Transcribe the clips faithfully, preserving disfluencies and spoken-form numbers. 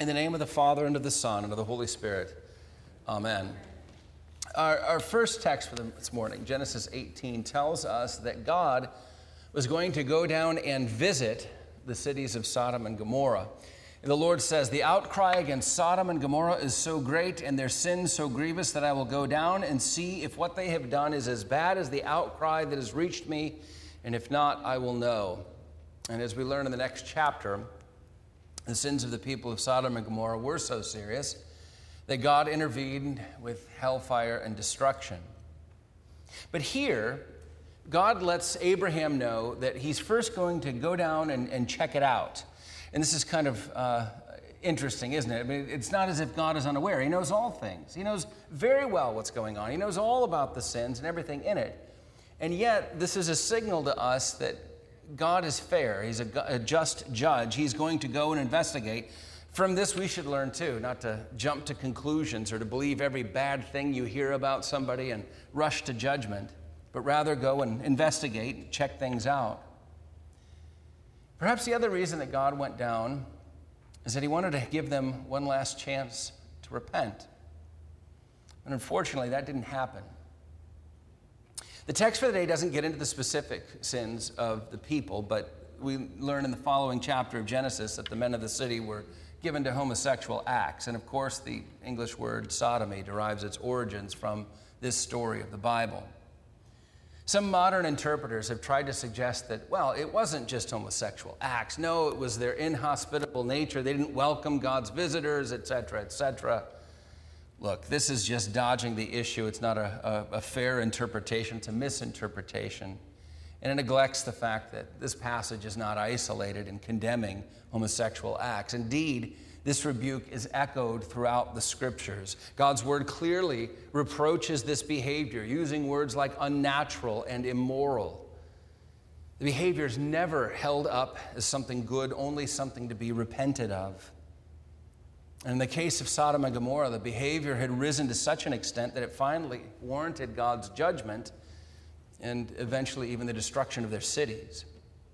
In the name of the Father, and of the Son, and of the Holy Spirit. Amen. Our, our first text for this morning, Genesis eighteen, tells us that God was going to go down and visit the cities of Sodom and Gomorrah. And the Lord says, "The outcry against Sodom and Gomorrah is so great and their sin so grievous that I will go down and see if what they have done is as bad as the outcry that has reached me, and if not, I will know." And as we learn in the next chapter, the sins of the people of Sodom and Gomorrah were so serious that God intervened with hellfire and destruction. But here, God lets Abraham know that he's first going to go down and, and check it out. And this is kind of uh, interesting, isn't it? I mean, it's not as if God is unaware. He knows all things. He knows very well what's going on. He knows all about the sins and everything in it. And yet, this is a signal to us that God is fair. He's a, a just judge. He's going to go and investigate. From this, we should learn, too, not to jump to conclusions or to believe every bad thing you hear about somebody and rush to judgment, but rather go and investigate, check things out. Perhaps the other reason that God went down is that he wanted to give them one last chance to repent. And unfortunately, that didn't happen. The text for the day doesn't get into the specific sins of the people, but we learn in the following chapter of Genesis that the men of the city were given to homosexual acts. And of course, the English word sodomy derives its origins from this story of the Bible. Some modern interpreters have tried to suggest that, well, it wasn't just homosexual acts. No, it was their inhospitable nature. They didn't welcome God's visitors, et cetera, et cetera. Look, this is just dodging the issue. It's not a, a, a fair interpretation. It's a misinterpretation. And it neglects the fact that this passage is not isolated in condemning homosexual acts. Indeed, this rebuke is echoed throughout the scriptures. God's word clearly reproaches this behavior, using words like unnatural and immoral. The behavior is never held up as something good, only something to be repented of. And in the case of Sodom and Gomorrah, the behavior had risen to such an extent that it finally warranted God's judgment and eventually even the destruction of their cities.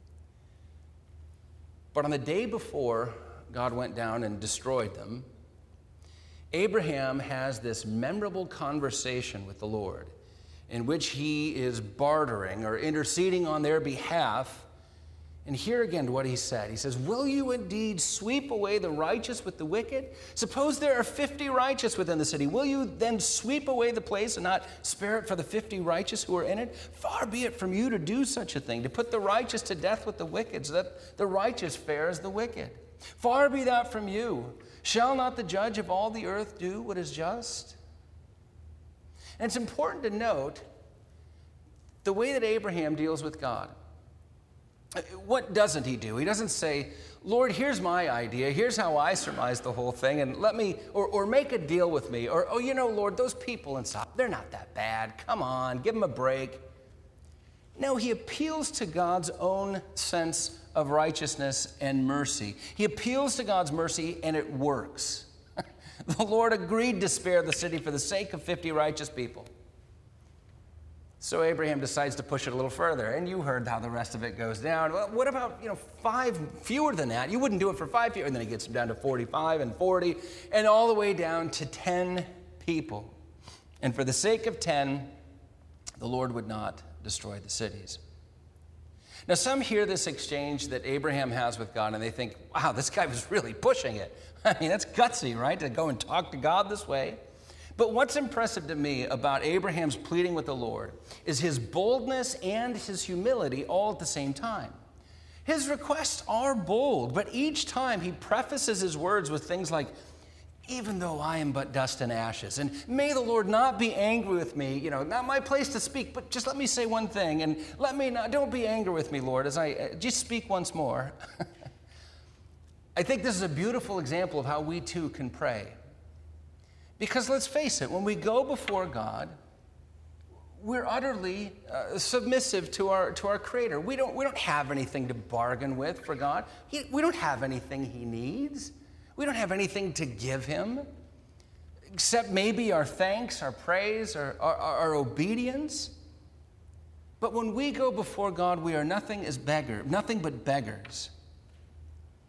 But on the day before God went down and destroyed them, Abraham has this memorable conversation with the Lord in which he is bartering or interceding on their behalf. And here again what he said. He says, "Will you indeed sweep away the righteous with the wicked? Suppose there are fifty righteous within the city. Will you then sweep away the place and not spare it for the fifty righteous who are in it? Far be it from you to do such a thing, to put the righteous to death with the wicked, so that the righteous fare as the wicked. Far be that from you. Shall not the judge of all the earth do what is just?" And it's important to note the way that Abraham deals with God. What doesn't he do? He doesn't say, "Lord, here's my idea. Here's how I surmise the whole thing, and let me, or, or make a deal with me. Or, oh, you know, Lord, those people inside, they're not that bad. Come on, give them a break." No, he appeals to God's own sense of righteousness and mercy. He appeals to God's mercy, and it works. The Lord agreed to spare the city for the sake of fifty righteous people. So Abraham decides to push it a little further, and you heard how the rest of it goes down. Well, what about, you know, five fewer than that? You wouldn't do it for five fewer. And then he gets them down to forty-five and forty, and all the way down to ten people. And for the sake of ten, the Lord would not destroy the cities. Now, some hear this exchange that Abraham has with God, and they think, wow, this guy was really pushing it. I mean, that's gutsy, right, to go and talk to God this way? But what's impressive to me about Abraham's pleading with the Lord is his boldness and his humility all at the same time. His requests are bold, but each time he prefaces his words with things like, "Even though I am but dust and ashes, and may the Lord not be angry with me, you know, not my place to speak, but just let me say one thing, and let me not, don't be angry with me, Lord, as I uh, just speak once more." I think this is a beautiful example of how we too can pray. Because let's face it, when we go before God, we're utterly uh, submissive to our to our Creator. We don't we don't have anything to bargain with for God. He, we don't have anything He needs. We don't have anything to give Him, except maybe our thanks, our praise, our, our, our obedience. But when we go before God, we are nothing as beggar, nothing but beggars.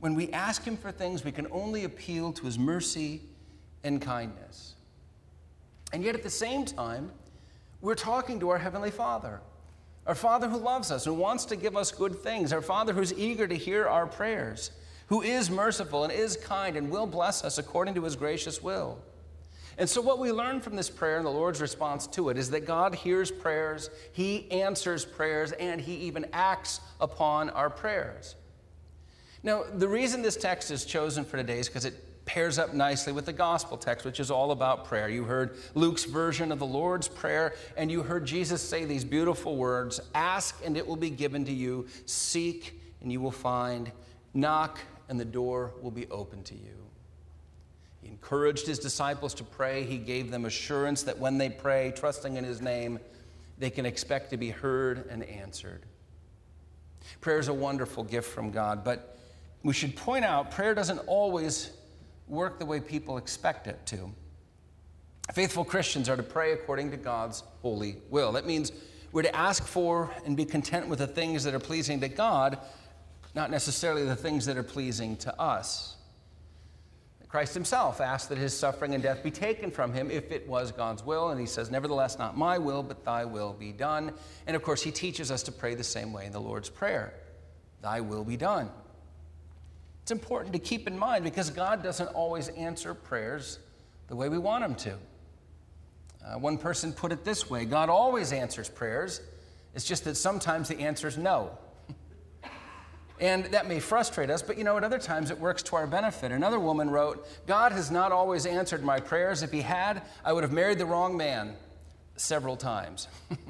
when we ask him for things, we can only appeal to his mercy and kindness. And yet at the same time, we're talking to our Heavenly Father, our Father who loves us and wants to give us good things, our Father who's eager to hear our prayers, who is merciful and is kind and will bless us according to his gracious will. And so what we learn from this prayer and the Lord's response to it is that God hears prayers, he answers prayers, and he even acts upon our prayers. Now, the reason this text is chosen for today is because it pairs up nicely with the gospel text, which is all about prayer. You heard Luke's version of the Lord's Prayer, and you heard Jesus say these beautiful words, "Ask, and it will be given to you. Seek, and you will find. Knock, and the door will be open to you." He encouraged his disciples to pray. He gave them assurance that when they pray, trusting in his name, they can expect to be heard and answered. Prayer is a wonderful gift from God, but we should point out prayer doesn't always work the way people expect it to. Faithful Christians are to pray according to God's holy will. That means we're to ask for and be content with the things that are pleasing to God, not necessarily the things that are pleasing to us. Christ himself asked that his suffering and death be taken from him if it was God's will, and he says, "Nevertheless, not my will, but thy will be done." And of course, he teaches us to pray the same way in the Lord's Prayer, "Thy will be done." It's important to keep in mind because God doesn't always answer prayers the way we want him to. Uh, one person put it this way: God always answers prayers. It's just that sometimes the answer is no. And that may frustrate us, but you know, at other times it works to our benefit. Another woman wrote, "God has not always answered my prayers. If he had, I would have married the wrong man several times."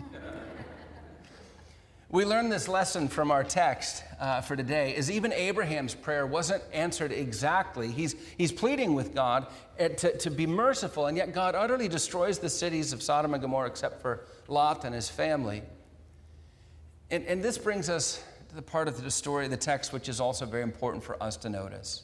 We learn this lesson from our text uh, for today, is even Abraham's prayer wasn't answered exactly. He's, he's pleading with God to, to be merciful, and yet God utterly destroys the cities of Sodom and Gomorrah except for Lot and his family. And, and this brings us to the part of the story of the text which is also very important for us to notice.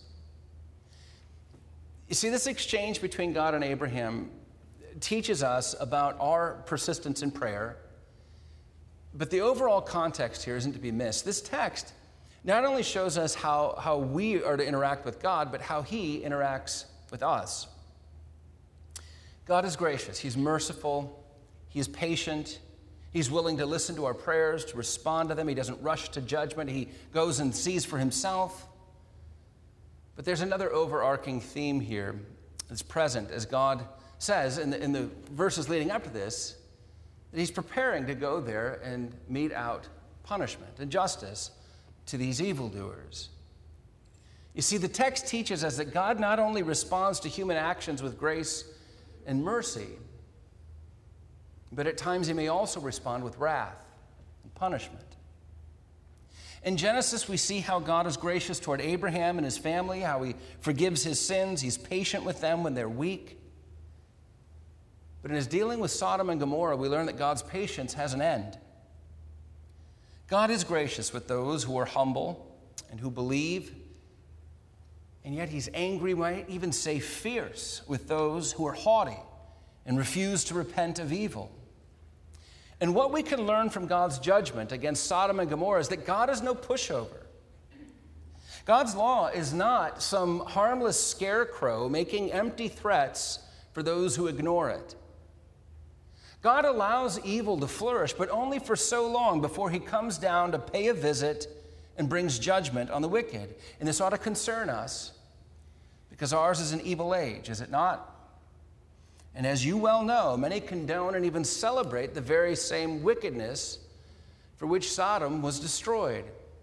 You see, this exchange between God and Abraham teaches us about our persistence in prayer, but the overall context here isn't to be missed. This text not only shows us how, how we are to interact with God, but how he interacts with us. God is gracious. He's merciful. He's patient. He's willing to listen to our prayers, to respond to them. He doesn't rush to judgment. He goes and sees for himself. But there's another overarching theme here that's present as God says in the, in the verses leading up to this, that he's preparing to go there and mete out punishment and justice to these evildoers. You see, the text teaches us that God not only responds to human actions with grace and mercy, but at times he may also respond with wrath and punishment. In Genesis, we see how God is gracious toward Abraham and his family, how he forgives his sins. He's patient with them when they're weak. But in his dealing with Sodom and Gomorrah, we learn that God's patience has an end. God is gracious with those who are humble and who believe, and yet he's angry, might even say fierce, with those who are haughty and refuse to repent of evil. And what we can learn from God's judgment against Sodom and Gomorrah is that God is no pushover. God's law is not some harmless scarecrow making empty threats for those who ignore it. God allows evil to flourish, but only for so long before he comes down to pay a visit and brings judgment on the wicked. And this ought to concern us, because ours is an evil age, is it not? And as you well know, many condone and even celebrate the very same wickedness for which Sodom was destroyed.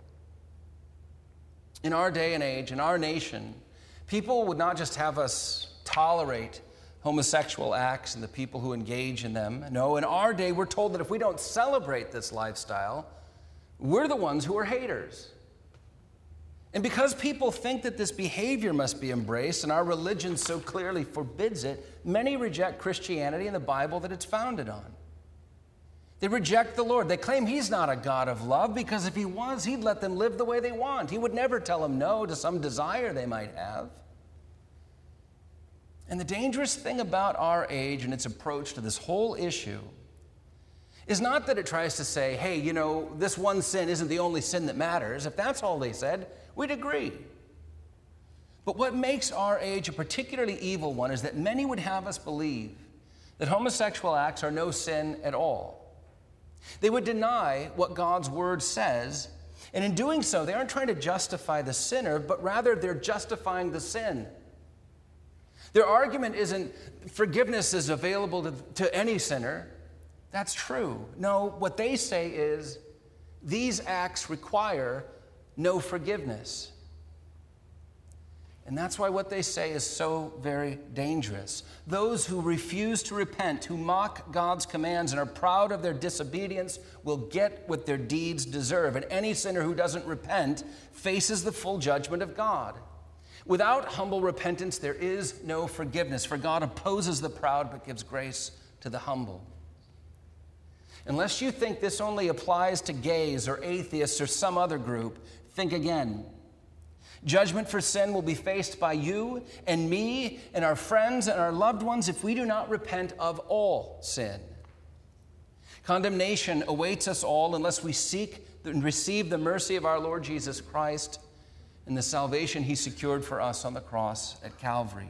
In our day and age, in our nation, people would not just have us tolerate homosexual acts and the people who engage in them. No, in our day, we're told that if we don't celebrate this lifestyle, we're the ones who are haters. And because people think that this behavior must be embraced and our religion so clearly forbids it, many reject Christianity and the Bible that it's founded on. They reject the Lord. They claim he's not a God of love because if he was, he'd let them live the way they want. He would never tell them no to some desire they might have. And the dangerous thing about our age and its approach to this whole issue is not that it tries to say, hey, you know, this one sin isn't the only sin that matters. If that's all they said, we'd agree. But what makes our age a particularly evil one is that many would have us believe that homosexual acts are no sin at all. They would deny what God's word says, and in doing so, they aren't trying to justify the sinner, but rather they're justifying the sin. Their argument isn't forgiveness is available to, to any sinner. That's true. No, what they say is these acts require no forgiveness. And that's why what they say is so very dangerous. Those who refuse to repent, who mock God's commands and are proud of their disobedience, will get what their deeds deserve. And any sinner who doesn't repent faces the full judgment of God. Without humble repentance, there is no forgiveness, for God opposes the proud but gives grace to the humble. Unless you think this only applies to gays or atheists or some other group, think again. Judgment for sin will be faced by you and me and our friends and our loved ones if we do not repent of all sin. Condemnation awaits us all unless we seek and receive the mercy of our Lord Jesus Christ and the salvation he secured for us on the cross at Calvary.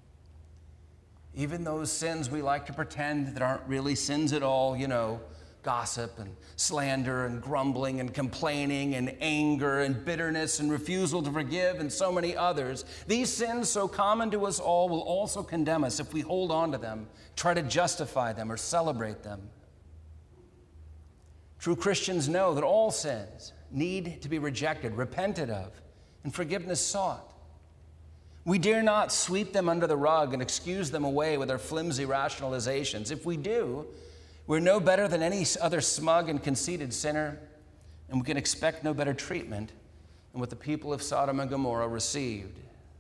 Even those sins we like to pretend that aren't really sins at all, you know, gossip and slander and grumbling and complaining and anger and bitterness and refusal to forgive and so many others. These sins so common to us all will also condemn us if we hold on to them, try to justify them or celebrate them. True Christians know that all sins need to be rejected, repented of, and forgiveness sought. We dare not sweep them under the rug and excuse them away with our flimsy rationalizations. If we do, we're no better than any other smug and conceited sinner, and we can expect no better treatment than what the people of Sodom and Gomorrah received.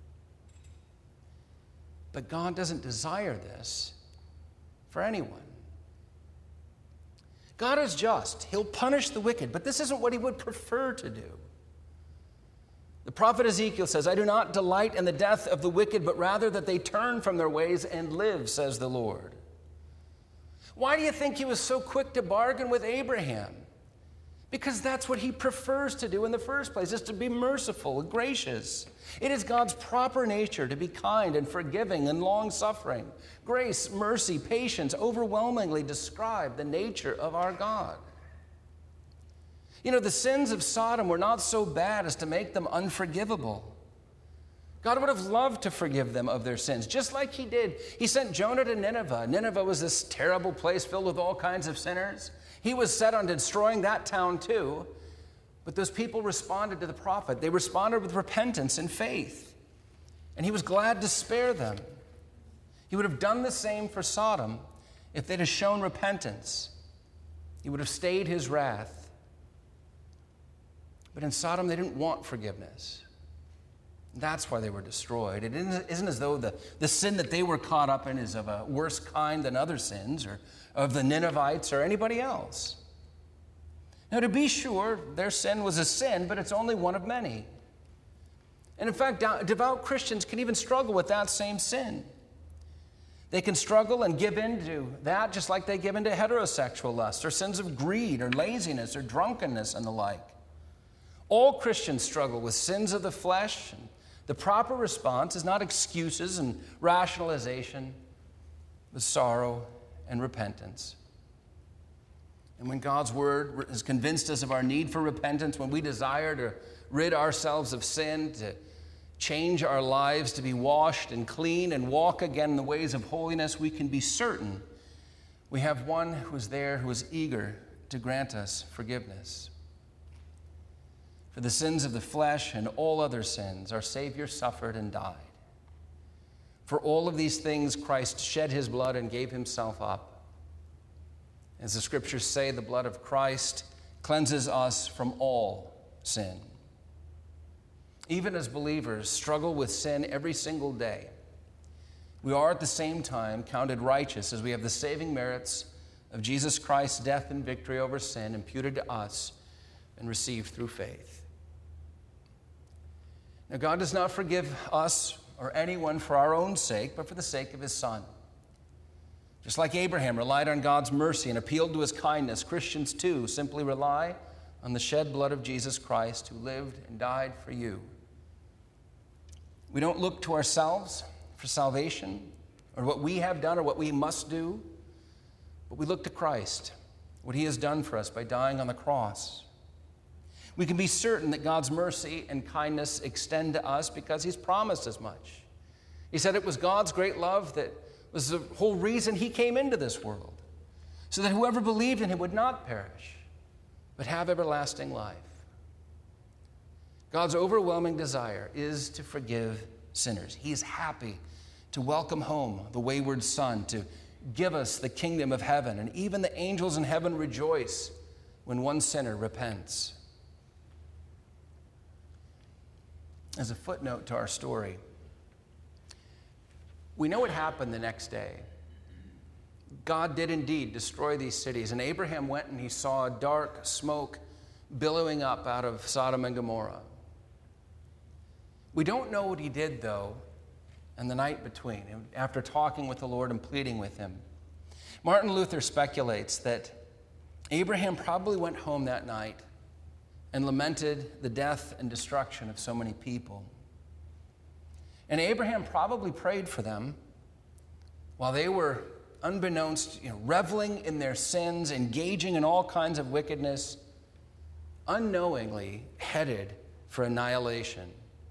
But God doesn't desire this for anyone. God is just. He'll punish the wicked, but this isn't what he would prefer to do. The prophet Ezekiel says, I do not delight in the death of the wicked, but rather that they turn from their ways and live, says the Lord. Why do you think he was so quick to bargain with Abraham? Because that's what he prefers to do in the first place, is to be merciful and gracious. It is God's proper nature to be kind and forgiving and long-suffering. Grace, mercy, patience overwhelmingly describe the nature of our God. You know, the sins of Sodom were not so bad as to make them unforgivable. God would have loved to forgive them of their sins, just like he did. He sent Jonah to Nineveh. Nineveh was this terrible place filled with all kinds of sinners. He was set on destroying that town too. But those people responded to the prophet. They responded with repentance and faith. And he was glad to spare them. He would have done the same for Sodom if they'd have shown repentance. He would have stayed his wrath. But in Sodom, they didn't want forgiveness. That's why they were destroyed. It isn't as though the, the sin that they were caught up in is of a worse kind than other sins or of the Ninevites or anybody else. Now, to be sure, their sin was a sin, but it's only one of many. And in fact, devout Christians can even struggle with that same sin. They can struggle and give in to that just like they give into heterosexual lust or sins of greed or laziness or drunkenness and the like. All Christians struggle with sins of the flesh. And the proper response is not excuses and rationalization, but sorrow and repentance. And when God's word has convinced us of our need for repentance, when we desire to rid ourselves of sin, to change our lives, to be washed and clean and walk again in the ways of holiness, we can be certain we have one who is there who is eager to grant us forgiveness. For the sins of the flesh and all other sins, our Savior suffered and died. For all of these things, Christ shed his blood and gave himself up. As the scriptures say, the blood of Christ cleanses us from all sin. Even as believers struggle with sin every single day, we are at the same time counted righteous as we have the saving merits of Jesus Christ's death and victory over sin imputed to us and received through faith. Now, God does not forgive us or anyone for our own sake, but for the sake of his Son. Just like Abraham relied on God's mercy and appealed to his kindness, Christians too simply rely on the shed blood of Jesus Christ, who lived and died for you. We don't look to ourselves for salvation or what we have done or what we must do, but we look to Christ, what he has done for us by dying on the cross. We can be certain that God's mercy and kindness extend to us because he's promised as much. He said it was God's great love that was the whole reason he came into this world, so that whoever believed in him would not perish, but have everlasting life. God's overwhelming desire is to forgive sinners. He is happy to welcome home the wayward son, to give us the kingdom of heaven, and even the angels in heaven rejoice when one sinner repents. As a footnote to our story, we know what happened the next day. God did indeed destroy these cities, and Abraham went and he saw dark smoke billowing up out of Sodom and Gomorrah. We don't know what he did, though, in the night between, after talking with the Lord and pleading with him. Martin Luther speculates that Abraham probably went home that night and lamented the death and destruction of so many people. And Abraham probably prayed for them while they were, unbeknownst, you know, reveling in their sins, engaging in all kinds of wickedness, unknowingly headed for annihilation.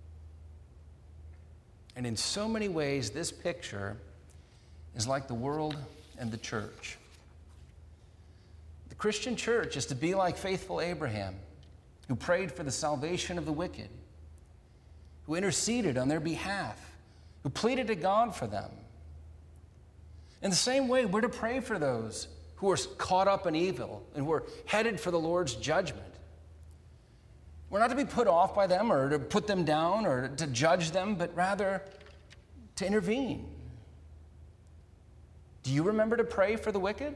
And in so many ways, this picture is like the world and the church. The Christian church is to be like faithful Abraham, who prayed for the salvation of the wicked, who interceded on their behalf, who pleaded to God for them. In the same way, we're to pray for those who are caught up in evil and who are headed for the Lord's judgment. We're not to be put off by them or to put them down or to judge them, but rather to intervene. Do you remember to pray for the wicked?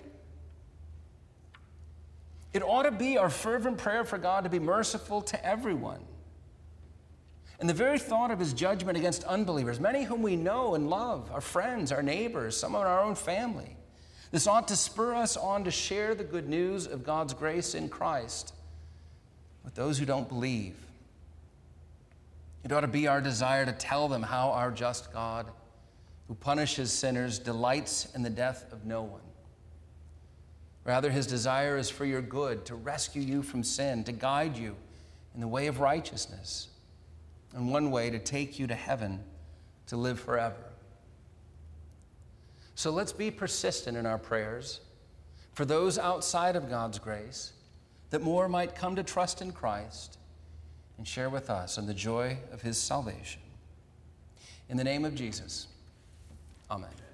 It ought to be our fervent prayer for God to be merciful to everyone. And the very thought of his judgment against unbelievers, many whom we know and love, our friends, our neighbors, some of our own family, this ought to spur us on to share the good news of God's grace in Christ with those who don't believe. It ought to be our desire to tell them how our just God, who punishes sinners, delights in the death of no one. Rather, his desire is for your good, to rescue you from sin, to guide you in the way of righteousness, and one way to take you to heaven to live forever. So let's be persistent in our prayers for those outside of God's grace, that more might come to trust in Christ and share with us in the joy of his salvation. In the name of Jesus, amen.